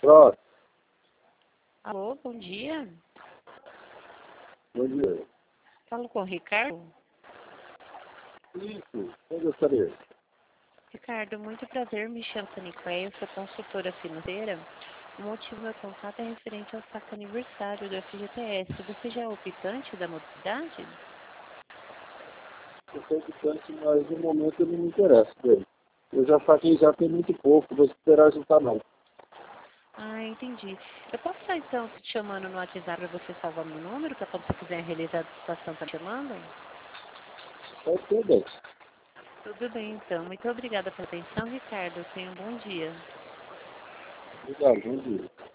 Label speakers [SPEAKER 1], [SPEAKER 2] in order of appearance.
[SPEAKER 1] Pronto.
[SPEAKER 2] Alô, bom dia.
[SPEAKER 1] Bom dia.
[SPEAKER 2] Falo com o Ricardo.
[SPEAKER 1] Isso, eu gostaria.
[SPEAKER 2] Ricardo, muito prazer, me chamo Tanicleia, eu sou consultora financeira. O motivo do meu contato é referente ao saque aniversário do FGTS. Você já é optante da modalidade?
[SPEAKER 1] Eu sou distante, mas no momento eu não me interesso dele. Eu já saquei já tem muito pouco, vou esperar juntar não.
[SPEAKER 2] Ah, entendi. Eu posso estar então te chamando no WhatsApp para você salvar meu número, para quando você quiser realizar a situação, tá me chamando?
[SPEAKER 1] Pode ser bem.
[SPEAKER 2] Tudo bem então. Muito obrigada pela atenção, Ricardo. Tenha um bom dia.
[SPEAKER 1] Obrigado, bom dia.